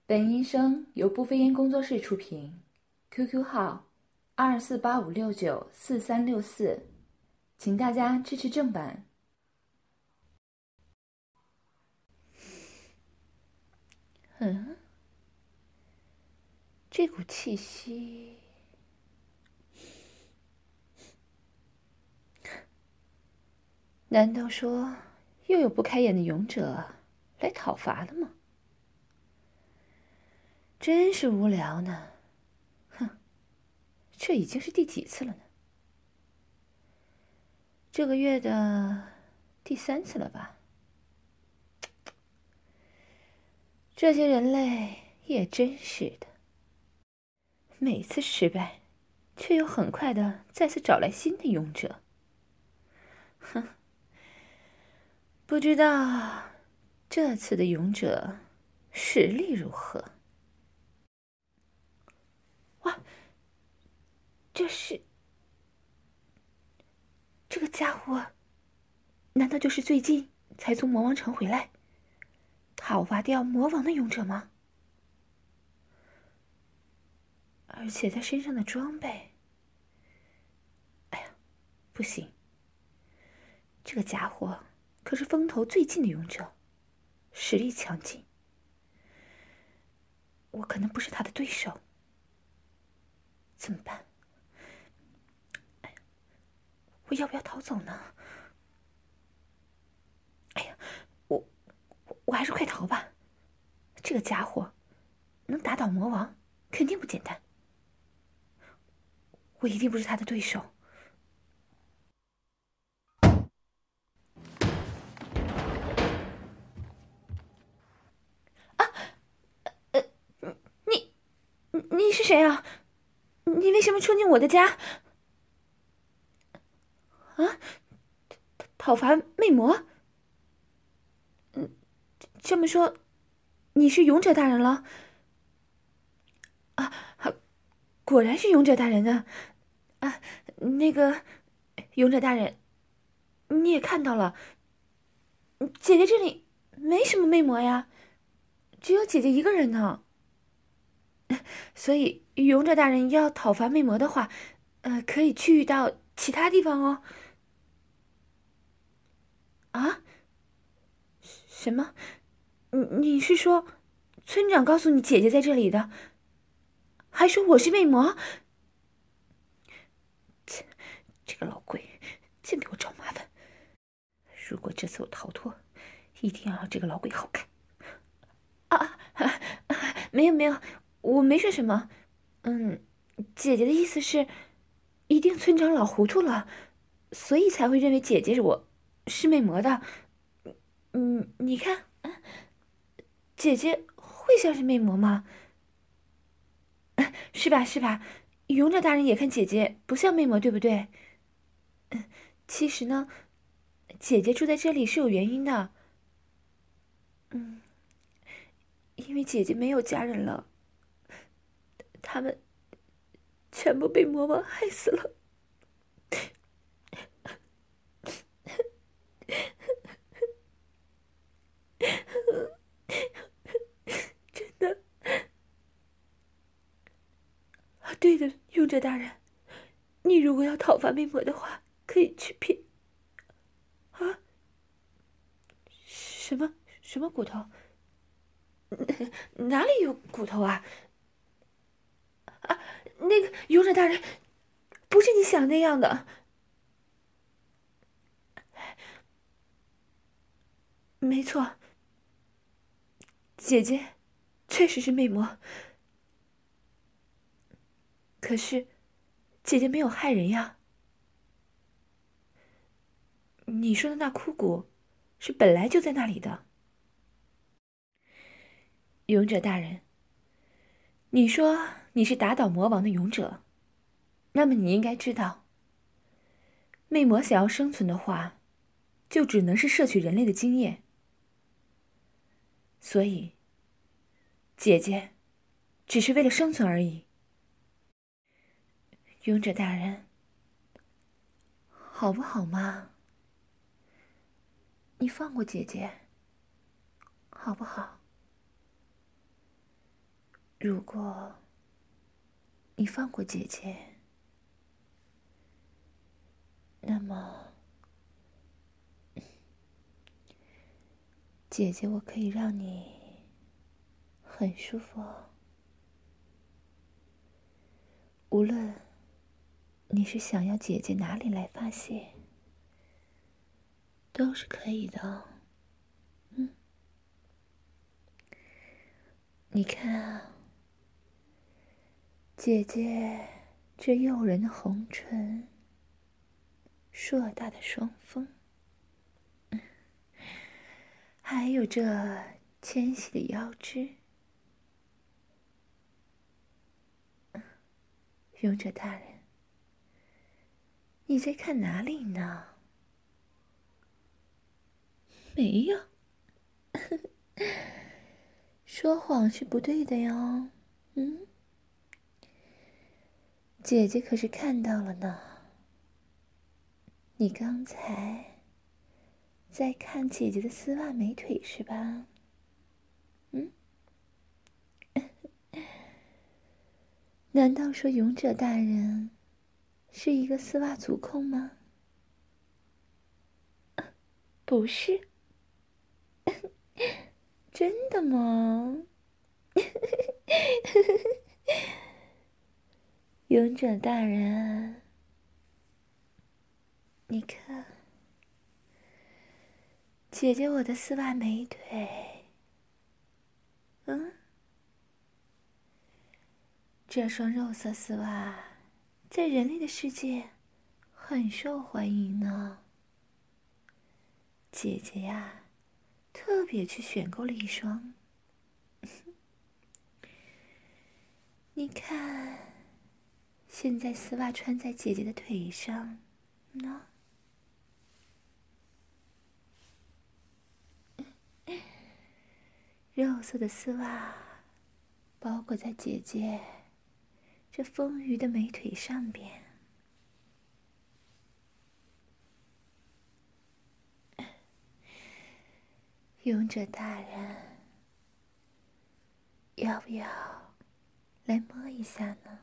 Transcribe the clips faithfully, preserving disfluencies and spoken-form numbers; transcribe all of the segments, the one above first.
本音声由不飞烟工作室出品 ，Q Q 号二四八五六九四三六四，请大家支持正版。嗯，这股气息，难道说又有不开眼的勇者来讨伐了吗？真是无聊呢。哼，这已经是第几次了呢？这个月的第三次了吧？这些人类也真是的，每次失败，却又很快的再次找来新的勇者。哼，不知道这次的勇者实力如何？哇，这是这个家伙，难道就是最近才从魔王城回来，讨伐掉魔王的勇者吗？而且他身上的装备，哎呀，不行，这个家伙可是风头最近的勇者，实力强劲，我可能不是他的对手，怎么办？哎呀，我要不要逃走呢？哎呀，我我我还是快逃吧！这个家伙能打倒魔王，肯定不简单，我一定不是他的对手。你你是谁啊？你为什么冲进我的家？啊？讨伐魅魔？嗯，这么说，你是勇者大人了？啊，果然是勇者大人啊！啊，那个勇者大人，你也看到了，姐姐这里没什么魅魔呀，只有姐姐一个人呢。所以勇者大人要讨伐魅魔的话，呃，可以去到其他地方哦。啊？什么？你你是说，村长告诉你姐姐在这里的，还说我是魅魔？切，这个老鬼，净给我找麻烦！如果这次我逃脱，一定要让这个老鬼好看。啊啊！没有没有，我没说什么。嗯，姐姐的意思是，一定村长老糊涂了，所以才会认为姐姐是我是魅魔的。嗯，你看，姐姐会像是魅魔吗？是吧是吧？勇者大人也看姐姐不像魅魔，对不对？嗯，其实呢，姐姐住在这里是有原因的。嗯，因为姐姐没有家人了，他们全部被魔王害死了。真的。啊，对的，勇者大人，你如果要讨伐魅魔的话，可以去骗。啊？什么什么骨头？哪里有骨头啊？啊，那个勇者大人，不是你想那样的。没错，姐姐确实是魅魔，可是姐姐没有害人呀。你说的那枯骨，是本来就在那里的。勇者大人，你说你是打倒魔王的勇者，那么你应该知道，魅魔想要生存的话，就只能是摄取人类的精液。所以，姐姐只是为了生存而已。勇者大人，好不好嘛？你放过姐姐，好不好？ 如果你放过姐姐，那么姐姐我可以让你很舒服哦。无论你是想要姐姐哪里来发泄，都是可以的哦。嗯，你看啊，姐姐这诱人的红唇，硕大的双峰，还有这纤细的腰肢，勇者大人，你在看哪里呢？没有，说谎是不对的哟。嗯，姐姐可是看到了呢。你刚才在看姐姐的丝袜美腿是吧？嗯，难道说勇者大人是一个丝袜足控吗？不是。真的吗？勇者大人，你看，姐姐我的丝袜美腿，嗯，这双肉色丝袜在人类的世界很受欢迎呢。姐姐呀，特别去选购了一双。你看，现在丝袜穿在姐姐的腿上呢。肉色的丝袜包裹在姐姐这丰腴的美腿上边。勇者大人，要不要来摸一下呢？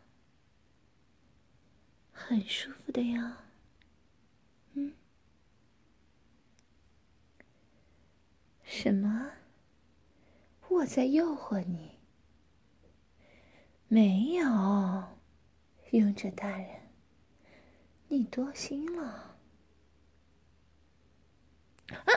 很舒服的呀。嗯？什么？我在诱惑你？没有，勇者大人，你多心了。啊！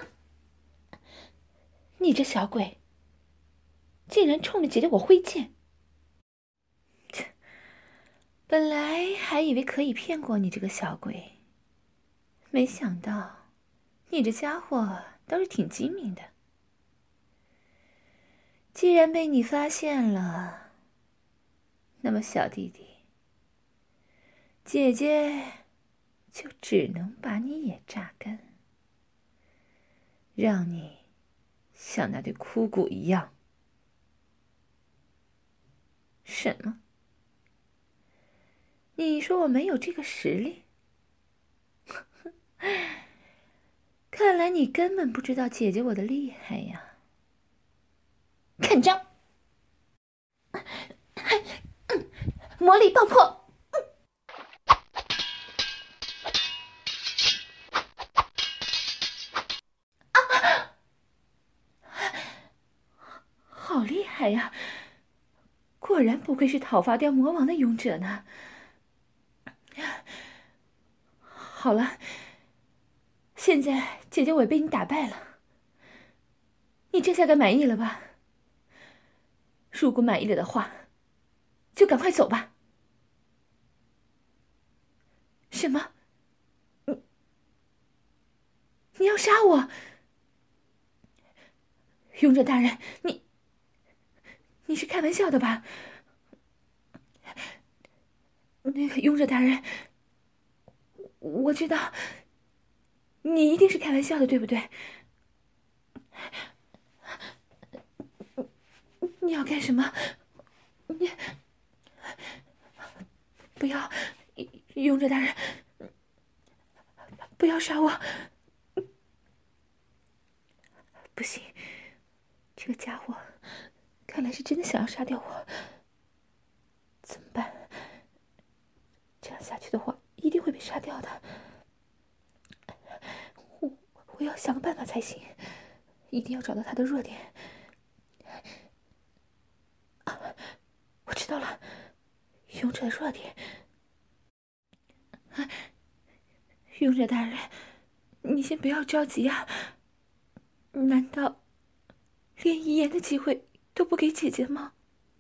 你这小鬼，竟然冲着姐姐我挥剑！切，本来还以为可以骗过你这个小鬼，没想到你这家伙倒是挺精明的。既然被你发现了，那么小弟弟，姐姐就只能把你也榨干，让你像那堆枯骨一样。什么？你说我没有这个实力？看来你根本不知道姐姐我的厉害呀！看招！魔力爆破！啊！好厉害呀！果然不愧是讨伐掉魔王的勇者呢。好了，现在姐姐我被你打败了，你这下该满意了吧？如果满意了的话，就赶快走吧。什么？你你要杀我？勇者大人，你你是开玩笑的吧？那个勇者大人，我知道你一定是开玩笑的，对不对？你要干什么？你不要，勇者大人，不要杀我！不行，这个家伙看来是真的想要杀掉我。 怎么办？这样下去的话，一定会被杀掉的。我我要想个办法才行，一定要找到他的弱点。啊，我知道了，勇者的弱点。啊，勇者大人，你先不要着急啊！难道连遗言的机会都不给姐姐吗？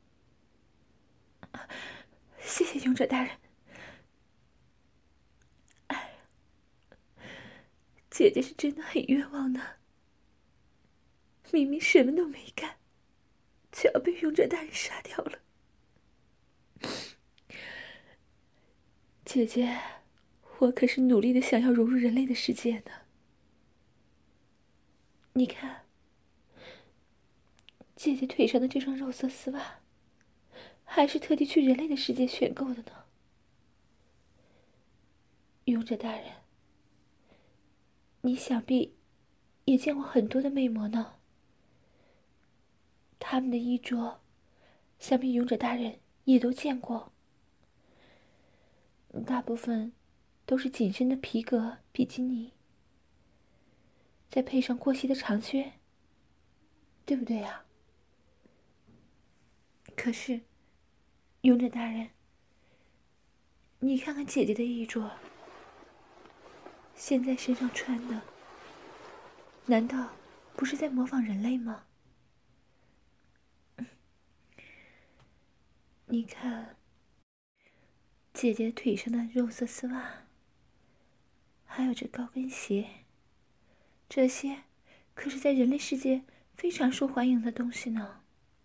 谢谢勇者大人。哎，姐姐是真的很冤枉的，明明什么都没干，却要被勇者大人杀掉了。姐姐，我可是努力的想要融入人类的世界的。你看，姐姐腿上的这双肉色丝袜，还是特地去人类的世界选购的呢。勇者大人，你想必也见过很多的魅魔呢，他们的衣着，想必勇者大人也都见过。大部分都是紧身的皮革比基尼，再配上过膝的长靴，对不对呀？可是，勇者大人，你看看姐姐的衣着，现在身上穿的，难道不是在模仿人类吗？你看，姐姐腿上的肉色丝袜，还有这高跟鞋，这些可是在人类世界非常受欢迎的东西呢。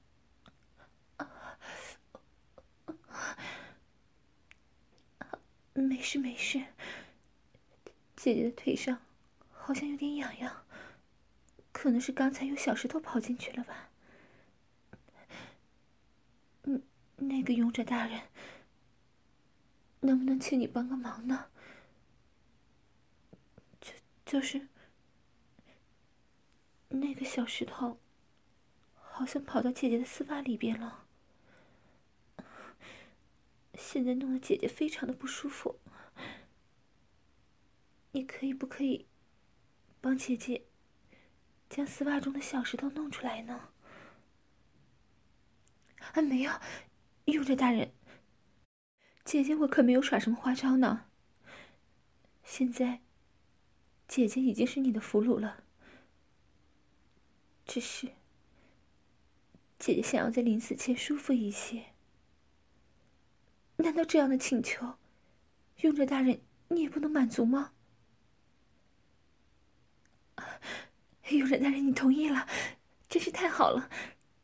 没事没事，姐姐的腿上好像有点痒痒，可能是刚才有小石头跑进去了吧。嗯，那个勇者大人，能不能请你帮个忙呢？就就是那个小石头，好像跑到姐姐的丝袜里边了，现在弄得姐姐非常的不舒服。你可以不可以帮姐姐将丝袜中的小石头弄出来呢？啊，没有，勇者大人，姐姐我可没有耍什么花招呢。现在，姐姐已经是你的俘虏了，只是姐姐想要在临死前舒服一些。难道这样的请求，勇者大人你也不能满足吗？勇者大人，你同意了，真是太好了。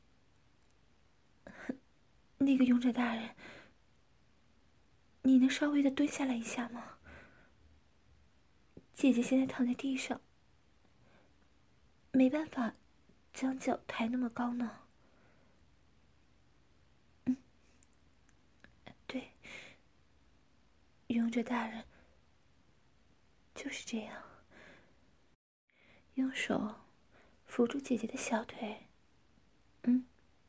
那个勇者大人，你能稍微的蹲下来一下吗？姐姐现在躺在地上，没办法将脚抬那么高呢。嗯，对，勇者大人就是这样，用手扶住姐姐的小腿，嗯，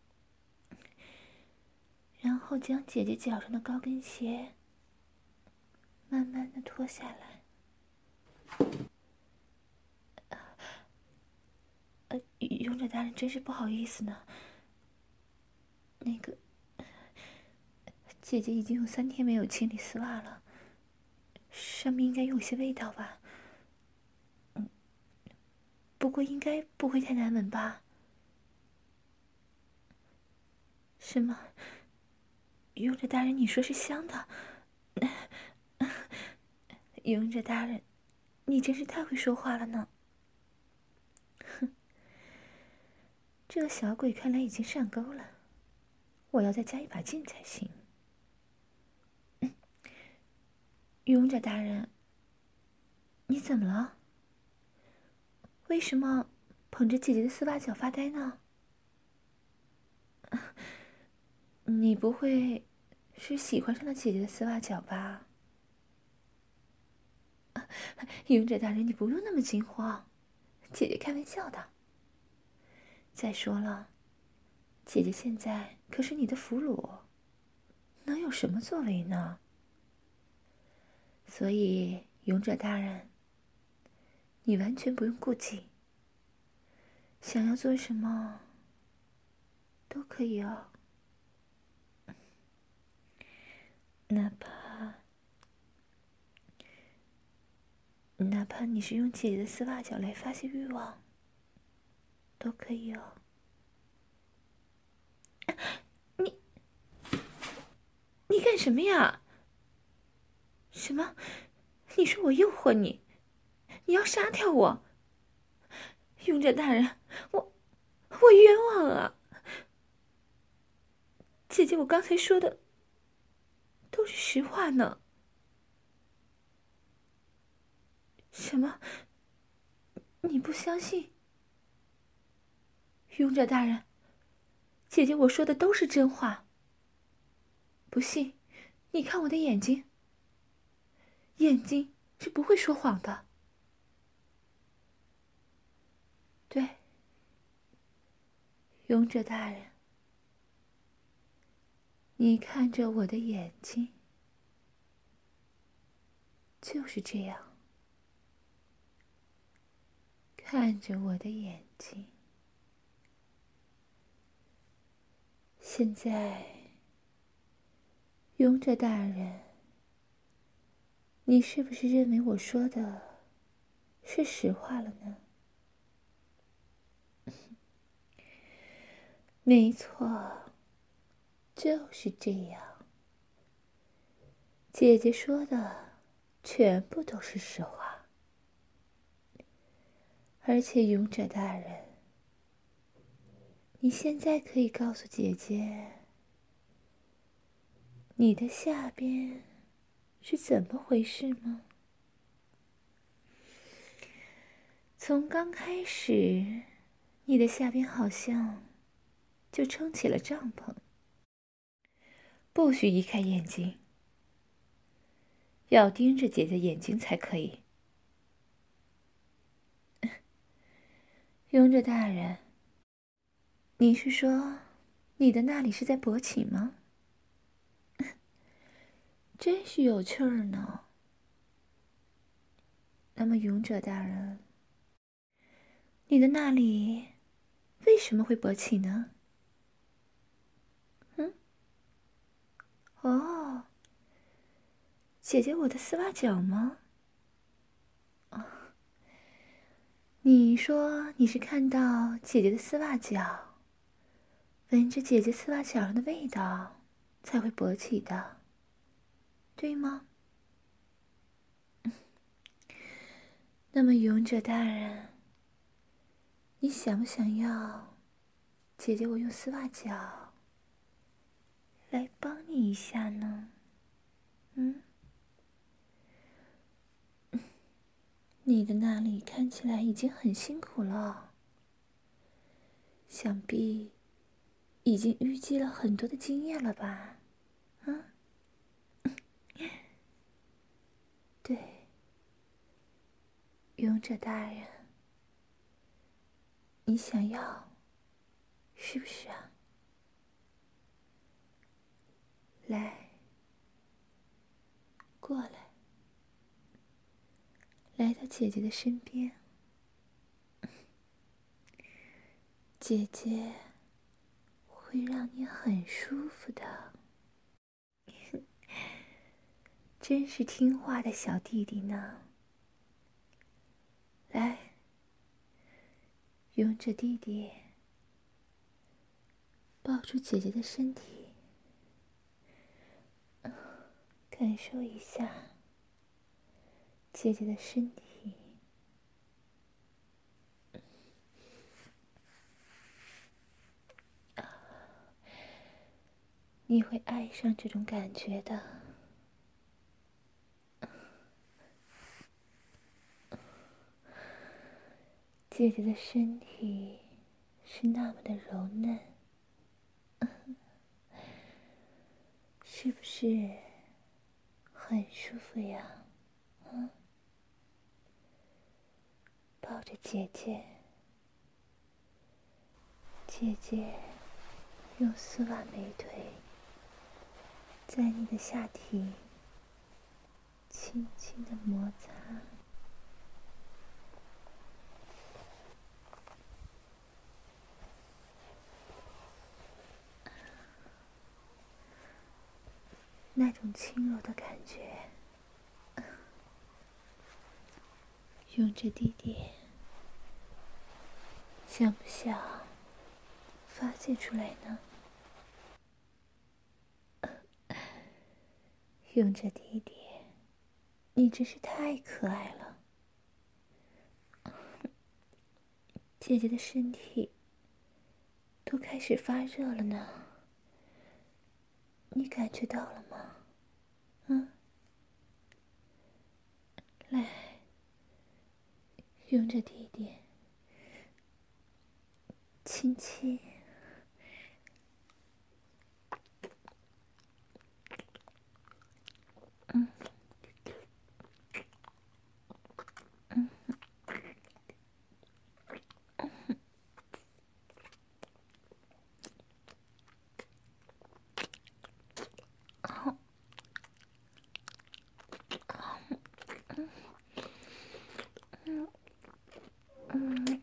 然后将姐姐脚上的高跟鞋慢慢的脱下来。呃，勇者大人真是不好意思呢。那个，姐姐已经有三天没有清理丝袜了，上面应该有些味道吧？嗯，不过应该不会太难闻吧？是吗？勇者大人，你说是香的。勇者大人，你真是太会说话了呢。哼，这个小鬼看来已经上钩了，我要再加一把劲才行。嗯，勇者大人，你怎么了？为什么捧着姐姐的丝袜脚发呆呢？你不会是喜欢上了姐姐的丝袜脚吧？勇者大人，你不用那么惊慌，姐姐开玩笑的。再说了，姐姐现在可是你的俘虏， 能有什么作为呢？所以，勇者大人，你完全不用顾忌，想要做什么都可以哦。哪怕哪怕你是用姐姐的丝袜脚来发泄欲望，都可以哦。你你干什么呀？什么？你说我诱惑你？你要杀掉我？勇者大人，我我冤枉啊！姐姐，我刚才说的都是实话呢。什么？你不相信？勇者大人，姐姐我说的都是真话。不信，你看我的眼睛，眼睛是不会说谎的。对，勇者大人，你看着我的眼睛，就是这样，看着我的眼睛。现在，勇者大人，你是不是认为我说的是实话了呢？没错，就是这样。姐姐说的全部都是实话，而且勇者大人，你现在可以告诉姐姐，你的下边是怎么回事吗？从刚开始，你的下边好像就撑起了帐篷，不许移开眼睛，要盯着姐姐眼睛才可以。勇者大人，你是说你的那里是在勃起吗？真是有趣儿呢。那么勇者大人，你的那里为什么会勃起呢？嗯？哦，姐姐我的丝袜脚吗？哦，你说你是看到姐姐的丝袜脚，闻着姐姐丝袜脚上的味道才会勃起的，对吗？那么勇者大人，你想不想要姐姐我用丝袜脚来帮你一下呢？嗯？你的那里看起来已经很辛苦了，想必已经淤积了很多的经验了吧？啊？对，勇者大人，你想要，是不是啊？来，过来，来到姐姐的身边，姐姐会让你很舒服的。真是听话的小弟弟呢。来，勇者弟弟，抱住姐姐的身体，感受一下姐姐的身体。你会爱上这种感觉的。姐姐的身体是那么的柔嫩，是不是很舒服呀？嗯，抱着姐姐，姐姐用丝袜美腿在你的下体轻轻的摩擦，那种轻柔的感觉，用着弟弟，想不想发泄出来呢？用着弟弟，你真是太可爱了。姐姐的身体都开始发热了呢，你感觉到了吗？嗯，来，用着弟弟，亲亲。嗯，嗯，好，嗯，嗯，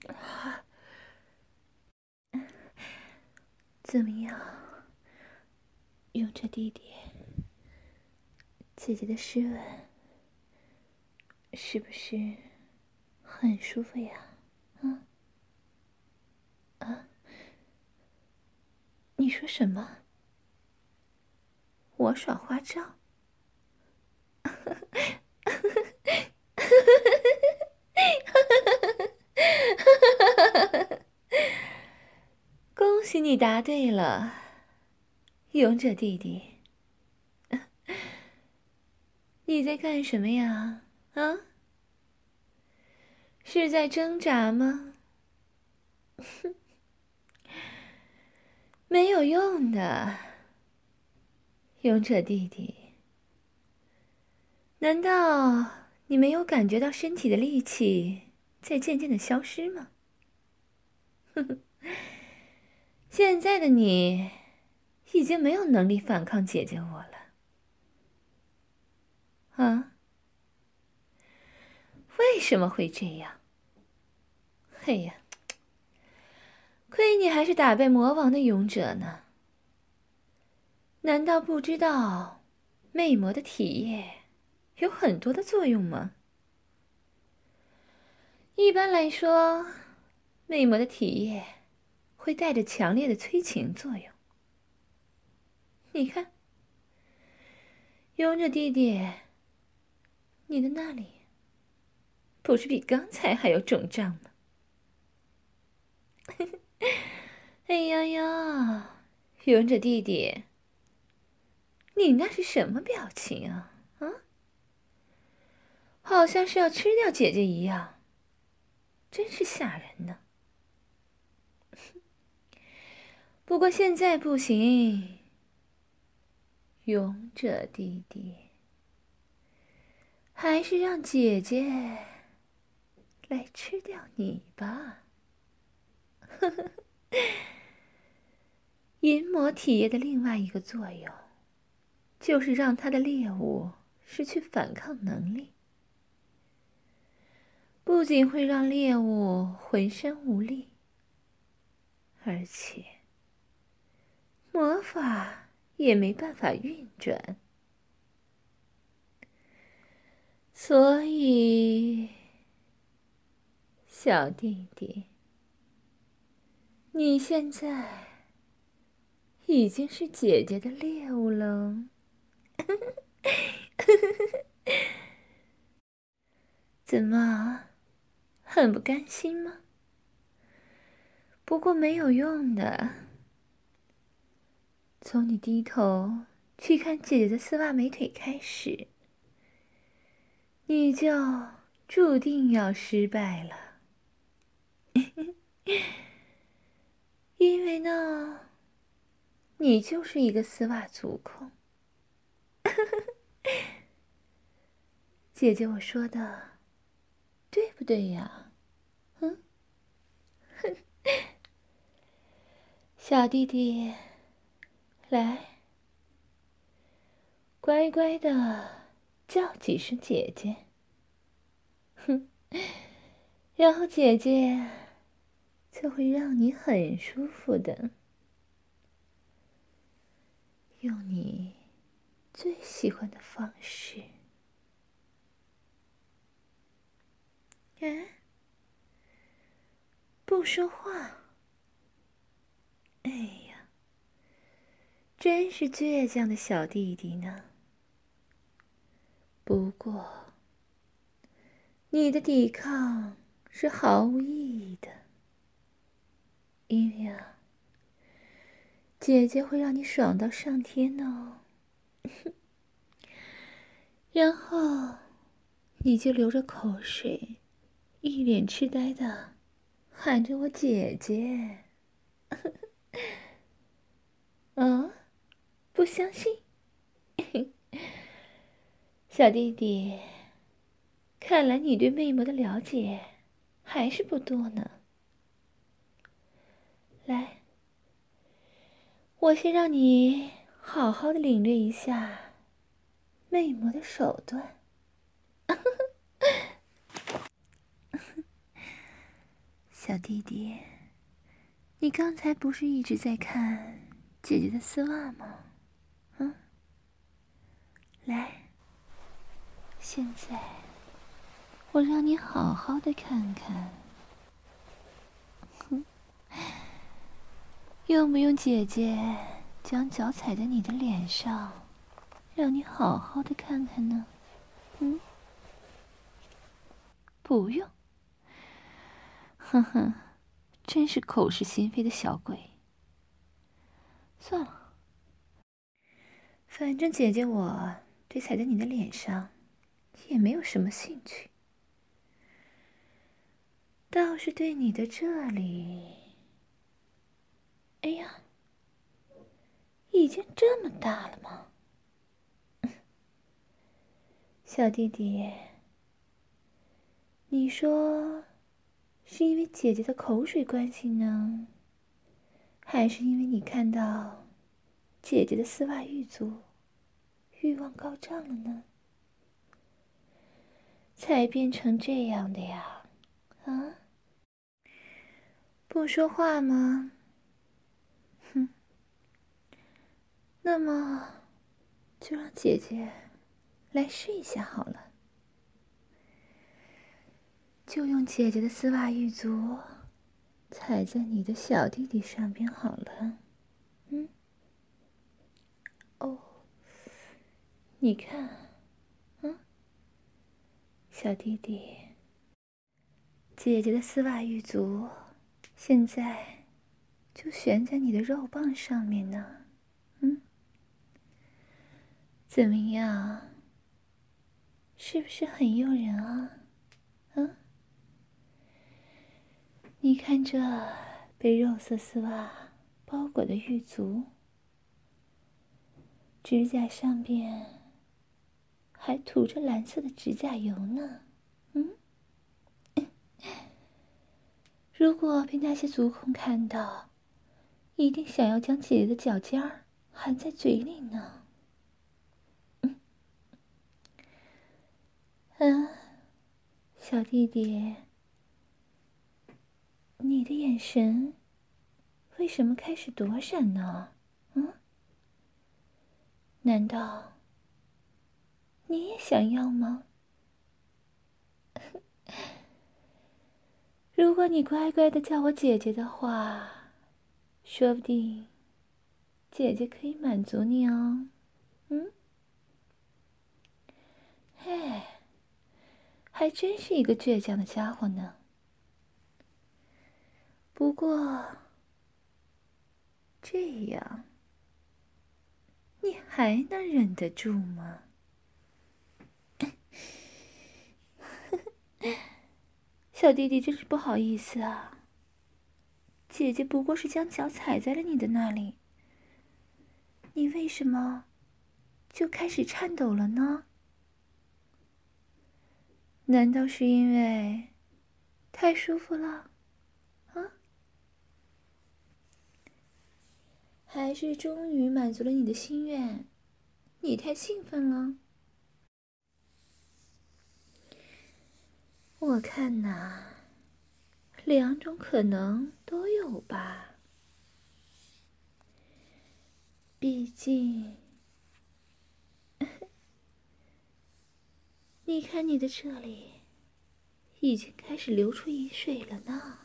怎么样？用着弟弟，姐姐的湿吻是不是很舒服呀？嗯，啊，你说什么？我耍花招？恭喜你答对了，勇者弟弟。你在干什么呀？啊？是在挣扎吗？没有用的，勇者弟弟。难道你没有感觉到身体的力气在渐渐的消失吗？现在的你已经没有能力反抗姐姐我了。啊？为什么会这样？嘿呀，亏你还是打败魔王的勇者呢。难道不知道魅魔的体液有很多的作用吗？一般来说，魅魔的体液会带着强烈的催情作用。你看，勇者弟弟，你的那里不是比刚才还要肿胀吗？哎呀呀，勇者弟弟，你那是什么表情啊？啊？好像是要吃掉姐姐一样，真是吓人呢。不过现在不行，勇者弟弟，还是让姐姐来吃掉你吧。呵呵，淫魔体液的另外一个作用，就是让他的猎物失去反抗能力，不仅会让猎物浑身无力，而且魔法也没办法运转。所以，小弟弟，你现在已经是姐姐的猎物了。怎么，很不甘心吗？不过没有用的，从你低头去看姐姐的丝袜美腿开始，你就注定要失败了。因为呢，你就是一个丝袜足控。姐姐我说的对不对呀？嗯，小弟弟，来， 乖乖的叫几声姐姐，哼，然后姐姐就会让你很舒服的，用你最喜欢的方式。哎，不说话，哎呀，真是倔强的小弟弟呢。不过，你的抵抗是毫无意义的，因为啊，姐姐会让你爽到上天哦。然后，你就流着口水，一脸痴呆的喊着我姐姐。啊，不相信？小弟弟，看来你对魅魔的了解还是不多呢。来，我先让你好好的领略一下魅魔的手段。小弟弟，你刚才不是一直在看姐姐的丝袜吗？嗯，来，现在我让你好好的看看，哼，用不用姐姐将脚踩在你的脸上，让你好好的看看呢？嗯，不用。哼哼，真是口是心非的小鬼。算了，反正姐姐我对踩在你的脸上也没有什么兴趣，倒是对你的这里，哎呀，已经这么大了吗？小弟弟，你说是因为姐姐的口水关系呢，还是因为你看到姐姐的丝袜玉足，欲望高涨了呢？才变成这样的呀？啊？不说话吗？哼，那么就让姐姐来试一下好了。就用姐姐的丝袜玉足踩在你的小弟弟上边好了。嗯，哦，你看，嗯，小弟弟，姐姐的丝袜玉足现在就悬在你的肉棒上面呢。嗯，怎么样？是不是很诱人啊？啊？你看这被肉色丝袜包裹的玉足，指甲上边还涂着蓝色的指甲油呢。嗯，如果被那些足控看到，一定想要将姐姐的脚尖儿含在嘴里呢。嗯，啊，小弟弟，你的眼神为什么开始躲闪呢？嗯，难道你也想要吗？如果你乖乖的叫我姐姐的话，说不定姐姐可以满足你哦。嗯，嘿，还真是一个倔强的家伙呢。不过这样，你还能忍得住吗？小弟弟真是不好意思啊，姐姐不过是将脚踩在了你的那里，你为什么就开始颤抖了呢？难道是因为太舒服了啊？还是终于满足了你的心愿， 你太兴奋了。我看呐，两种可能都有吧。毕竟，你看你的这里，已经开始流出饮水了呢。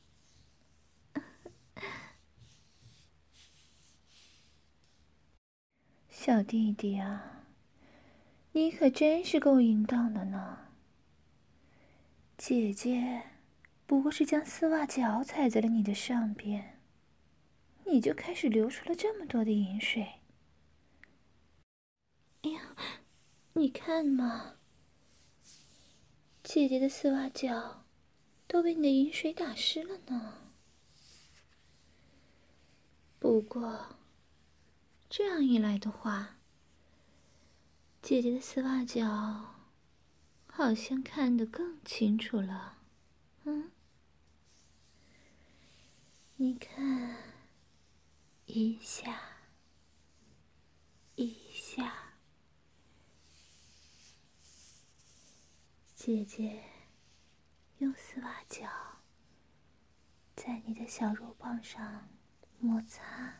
小弟弟啊，你可真是够淫荡的呢。姐姐不过是将丝袜脚踩在了你的上边，你就开始流出了这么多的饮水。哎呀，你看嘛，姐姐的丝袜脚都被你的饮水打湿了呢。不过，这样一来的话，姐姐的丝袜脚好像看得更清楚了。嗯，你看，一下，一下，姐姐用丝袜脚在你的小肉棒上摩擦。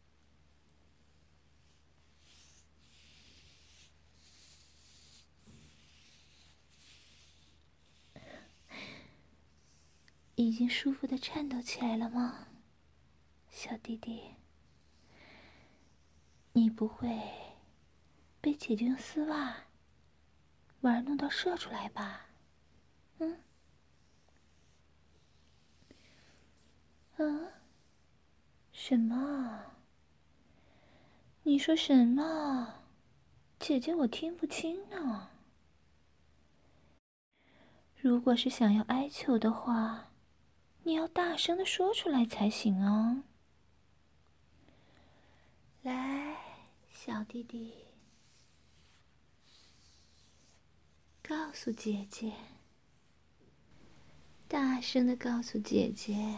已经舒服的颤抖起来了吗，小弟弟？你不会被姐姐用丝袜玩弄到射出来吧？嗯？啊？什么？你说什么？姐姐，我听不清呢。如果是想要哀求的话，你要大声的说出来才行哦。来，小弟弟，告诉姐姐，大声的告诉姐姐，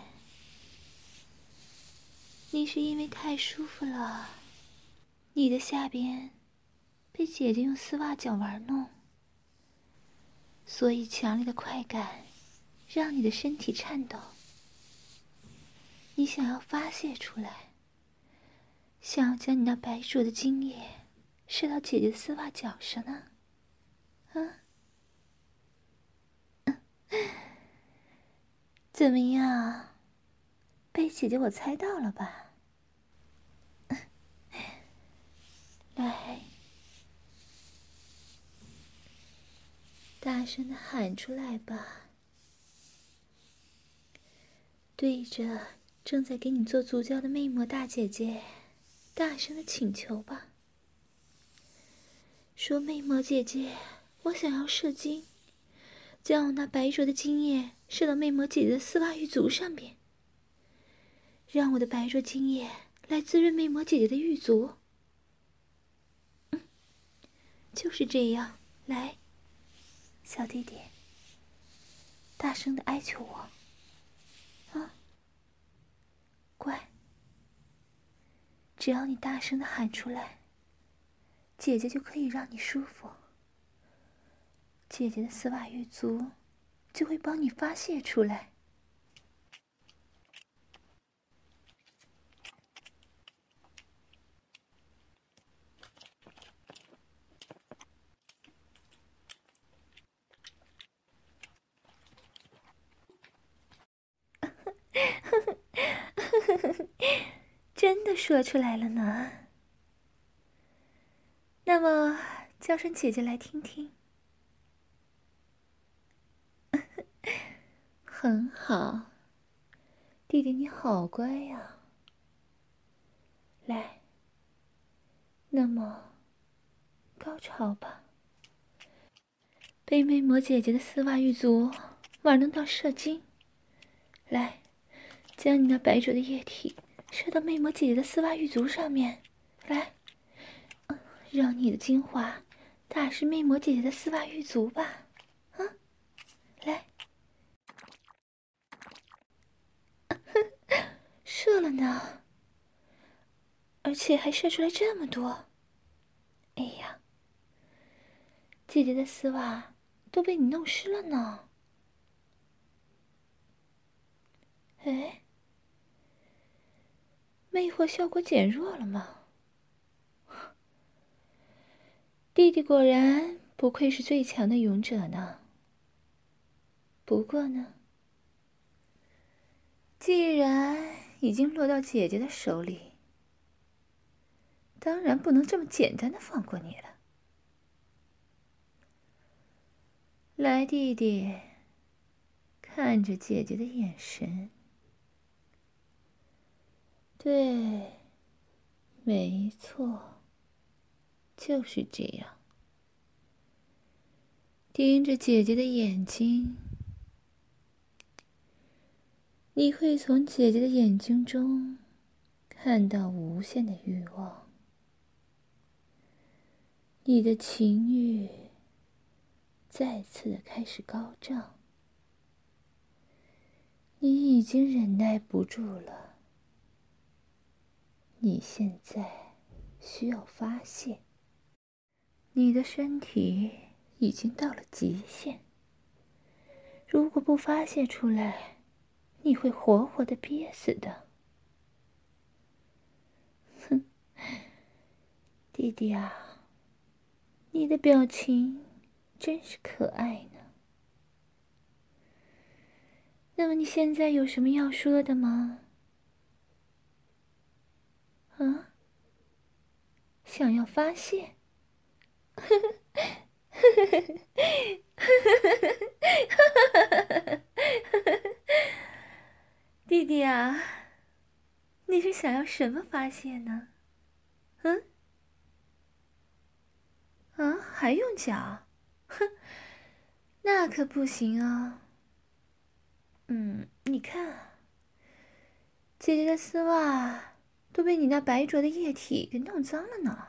你是因为太舒服了，你的下边被姐姐用丝袜脚玩弄，所以强烈的快感让你的身体颤抖。你想要发泄出来，想要将你那白灼的精液射到姐姐的丝袜脚上呢？啊？怎么样？被姐姐我猜到了吧？来，大声的喊出来吧，对着正在给你做足教的魅魔大姐姐大声的请求吧，说：魅魔姐姐，我想要射精，将我那白灼的精液射到魅魔姐姐的丝袜玉足上边，让我的白灼精液来滋润魅魔姐姐的玉足。嗯，就是这样。来，小弟弟，大声的哀求我啊！乖，只要你大声的喊出来，姐姐就可以让你舒服，姐姐的丝袜玉足就会帮你发泄出来。真的说出来了呢。那么，叫声姐姐来听听。很好，弟弟你好乖呀。来，那么高潮吧。被魅魔姐姐的丝袜玉足玩弄到射精，来，将你那白灼的液体射到魅魔姐姐的丝袜玉足上面，来，让你的精华打湿魅魔姐姐的丝袜玉足吧，啊，来，射了呢，而且还射出来这么多，哎呀， 姐姐的丝袜都被你弄湿了呢。哎，魅惑效果减弱了吗？弟弟果然不愧是最强的勇者呢。不过呢，既然已经落到姐姐的手里，当然不能这么简单的放过你了。来，弟弟，看着姐姐的眼神。对，没错，就是这样。盯着姐姐的眼睛，你会从姐姐的眼睛中看到无限的欲望。你的情欲再次的开始高涨，你已经忍耐不住了，你现在需要发泄。你的身体已经到了极限，如果不发泄出来，你会活活的憋死的。哼，弟弟啊，你的表情真是可爱呢。那么你现在有什么要说的吗？啊？想要发泄？弟弟啊，你是想要什么发泄呢？嗯？啊，还用讲？哼，那可不行啊。嗯，你看，姐姐的丝袜都被你那白浊的液体给弄脏了呢。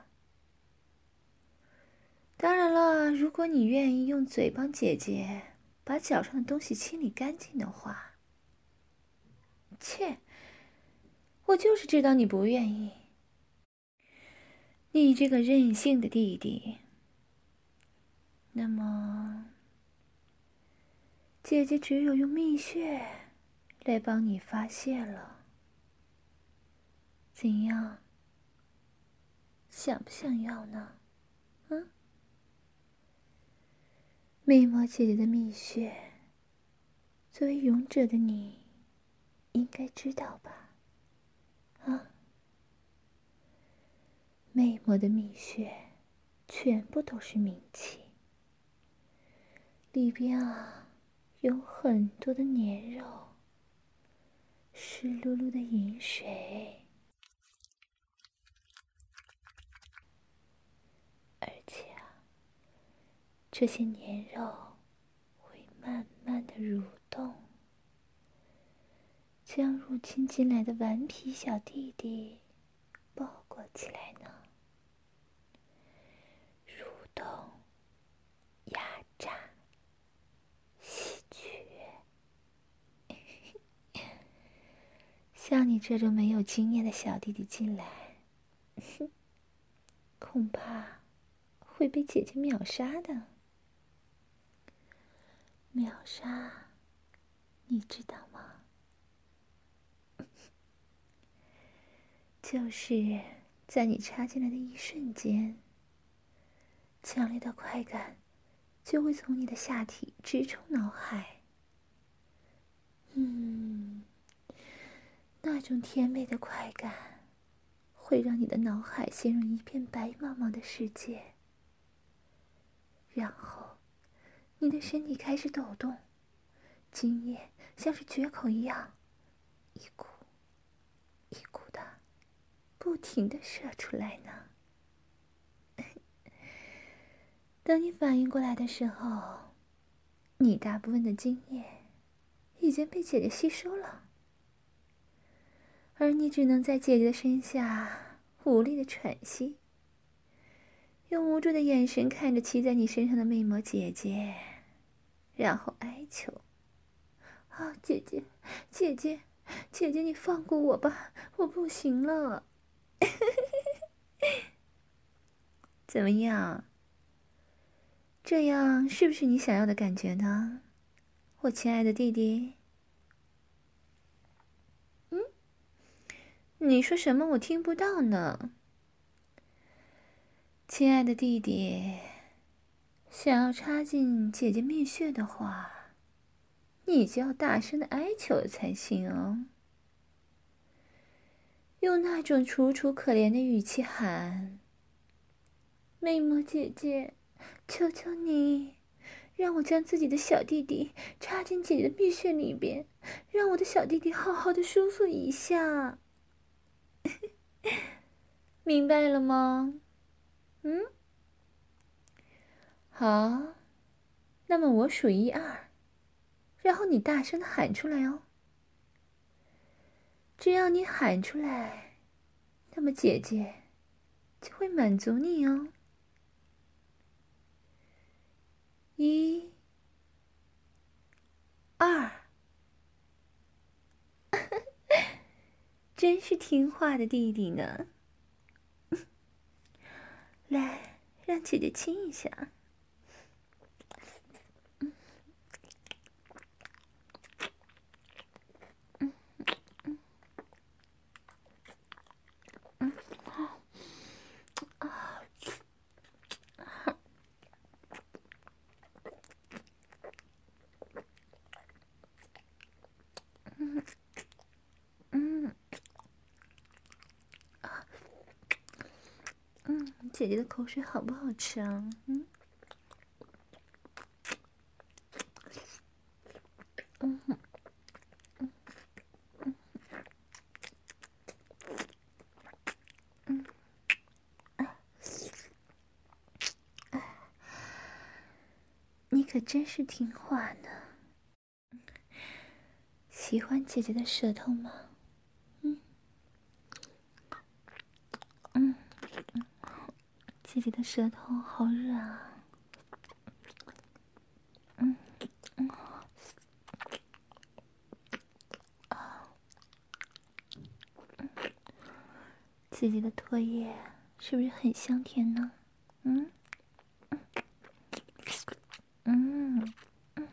当然了，如果你愿意用嘴帮姐姐把脚上的东西清理干净的话。切，我就是知道你不愿意。你这个任性的弟弟。那么，姐姐只有用蜜穴来帮你发泄了。怎样？想不想要呢？嗯？魅魔姐姐的蜜穴，作为勇者的你，应该知道吧？啊？魅魔的蜜穴，全部都是冥气，里边啊，有很多的黏肉，湿漉漉的饮水。而且啊，这些黏肉会慢慢的蠕动，将入侵进来的顽皮小弟弟包裹起来呢，蠕动、压榨、吸取。像你这种没有经验的小弟弟进来，恐怕会被姐姐秒杀的。秒杀，你知道吗？就是在你插进来的一瞬间，强烈的快感就会从你的下体直冲脑海。嗯，那种甜美的快感会让你的脑海陷入一片白茫茫的世界，然后你的身体开始抖动，精液像是决口一样，一股一股的不停的射出来呢。等你反应过来的时候，你大部分的精液已经被姐姐吸收了，而你只能在姐姐的身下无力的喘息，用无助的眼神看着骑在你身上的魅魔姐姐，然后哀求：“啊，姐姐，姐姐，姐姐，你放过我吧，我不行了。”怎么样？ 这样是不是你想要的感觉呢，我亲爱的弟弟？嗯？你说什么？我听不到呢。亲爱的弟弟，想要插进姐姐蜜穴的话，你就要大声的哀求才行哦。用那种楚楚可怜的语气喊：“魅魔姐姐，求求你，让我将自己的小弟弟插进姐姐的蜜穴里边，让我的小弟弟好好的舒服一下。”明白了吗？嗯？好，那么我数一二，然后你大声的喊出来哦。只要你喊出来，那么姐姐就会满足你哦。一、二，真是听话的弟弟呢。来，让姐姐亲一下。嗯，姐姐的口水好不好吃啊？嗯。嗯哼。嗯。嗯。你可真是听话呢。喜欢姐姐的舌头吗？嗯。嗯。姐姐的舌头好热啊。嗯。嗯。啊。姐姐的唾液是不是很香甜呢？嗯。嗯。嗯。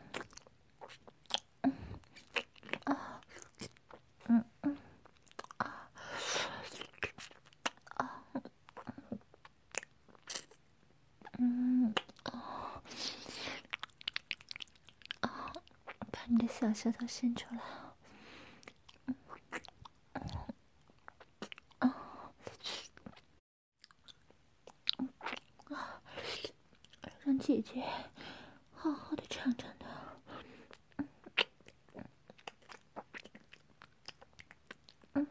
啊。嗯嗯。啊。啊。嗯。啊。啊。把你的小舌头伸出来。让姐姐好好的尝尝的。嗯。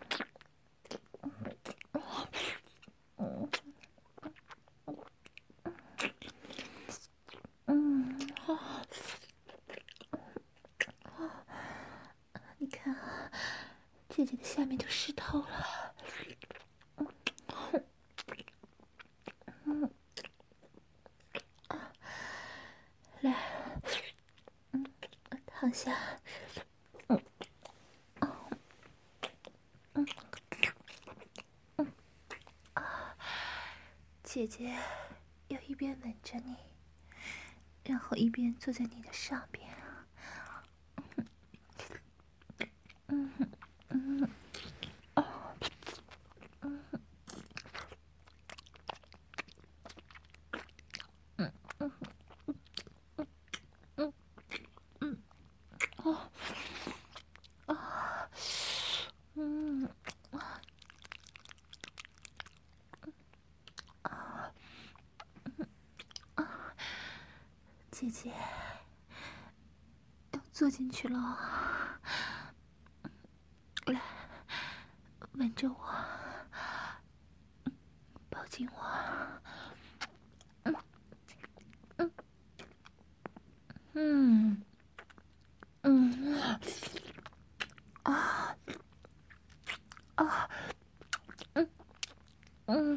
嗯。嗯。啊。你看啊，姐姐的下面都湿透了。嗯。来，嗯，躺下。嗯。嗯。嗯。啊，姐姐要一边吻着你，然后一边坐在你的上边。嗯。嗯。啊。嗯。嗯。嗯。嗯。嗯。啊。啊。嗯。啊。啊。姐姐要坐进去了，来，吻着我，抱紧我。嗯。嗯。嗯。嗯。啊。啊。嗯。嗯。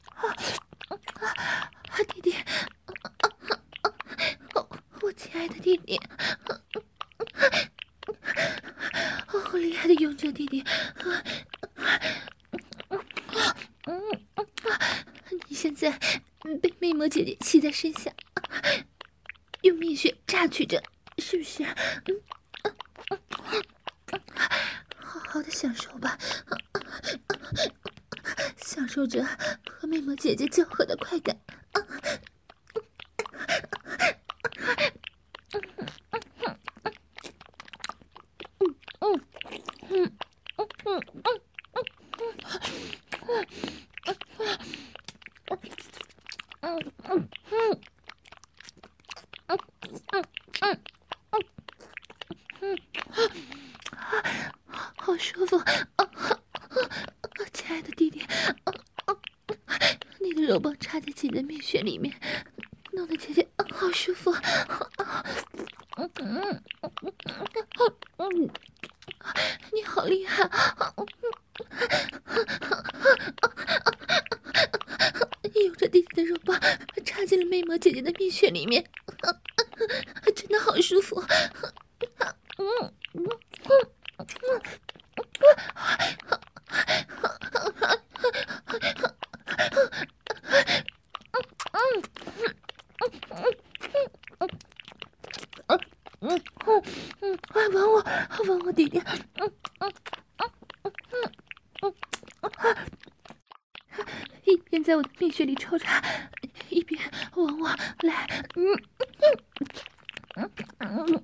弟弟，我亲爱的弟弟弟，好厉害的勇者弟弟！你现在被魅魔姐姐骑在身下，用蜜血榨取着，是不是？好好的享受吧，享受着和魅魔姐姐交合的快感。好舒服，亲爱的弟弟，你的肉棒插在姐姐的蜜血里面，弄得姐姐好舒服。你好厉害！有着弟弟的肉棒插进了魅魔姐姐的蜜血里面，真的好舒服。嗯嗯快吻我，吻我弟弟！嗯嗯嗯嗯嗯，一边在我的蜜血里抽插，一边吻我，来，嗯嗯嗯嗯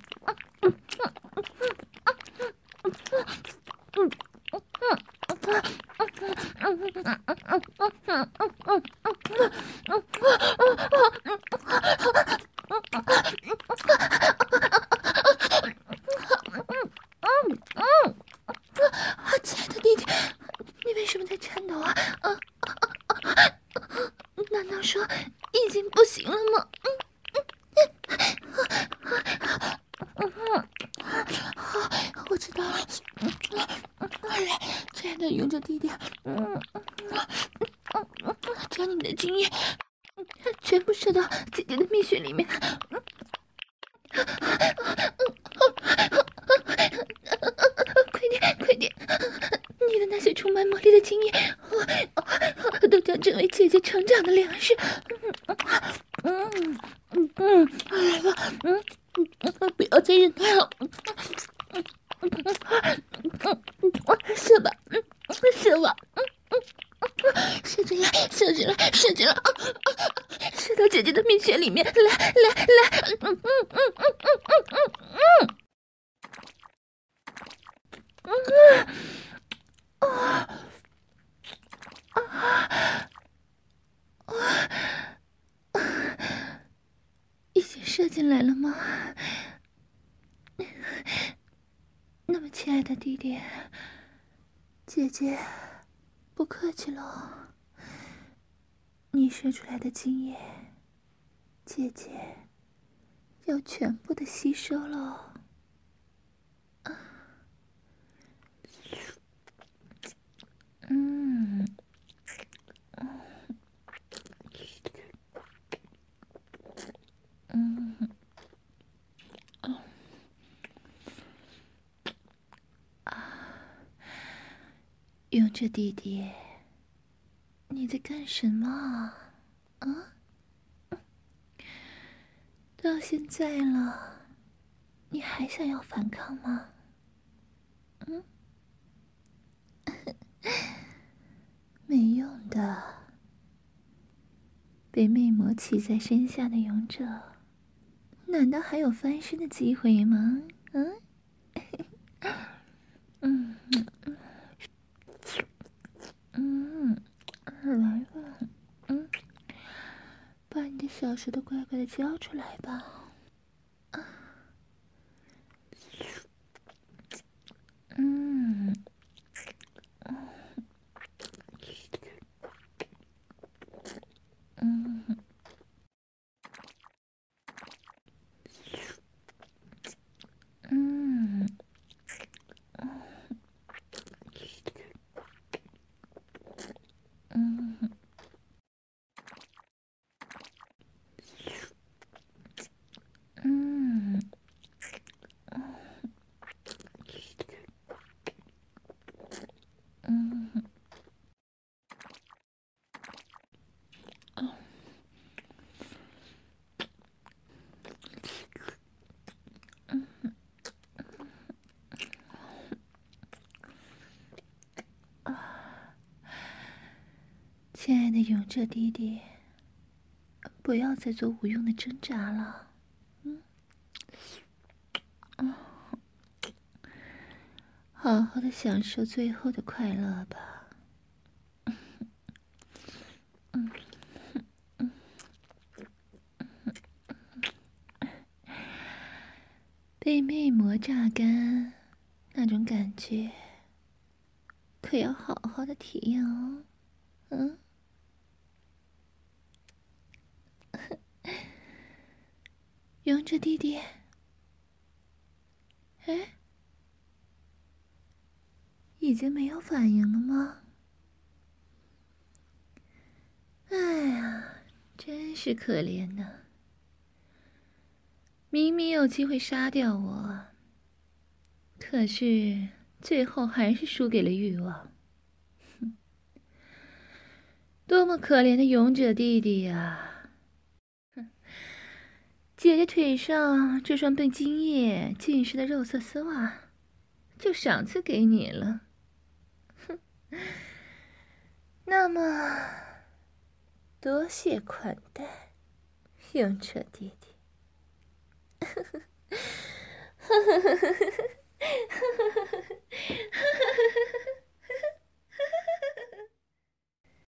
亲爱的弟弟，你为什么在颤抖啊？啊啊啊！难道说已经不行了吗？嗯嗯好，我知道了。亲爱的勇者弟弟，嗯嗯，将你的精液全部射到姐姐的蜜血里面。快点，快点！你的那些充满魔力的精液，都将成为姐姐成长的粮食。嗯嗯嗯，来吧，嗯嗯，不要再忍耐了，射吧，射吧，射进来，射进来，射进来，射到姐姐的蜜血里面，来来来，嗯嗯嗯嗯嗯嗯嗯嗯嗯。啊啊啊！已经射进来了吗？那么，亲爱的弟弟，姐姐不客气了。你射出来的精液，姐姐要全部的吸收了。嗯。嗯，啊，勇者弟弟，你在干什么啊？到现在了，你还想要反抗吗？嗯，没用的。被魅魔骑在身下的勇者，难道还有翻身的机会吗？嗯，嗯嗯，来吧，嗯，把你的小舌头乖乖的交出来吧。嗯，嗯，嗯，嗯， 亲爱的勇者弟弟，不要再做无用的挣扎了。嗯，嗯，好好的享受最后的快乐吧。嗯，嗯，被魅魔榨干，那种感觉，可要好好的体验哦。嗯。勇者弟弟，哎，已经没有反应了吗？哎呀，真是可怜呐！明明有机会杀掉我，可是最后还是输给了欲望。哼，多么可怜的勇者弟弟呀！哼，姐姐腿上这双被精液浸湿的肉色丝袜，就赏赐给你了。哼，那么，多谢款待，勇者弟弟。呵呵呵呵呵呵呵呵呵呵呵呵呵呵呵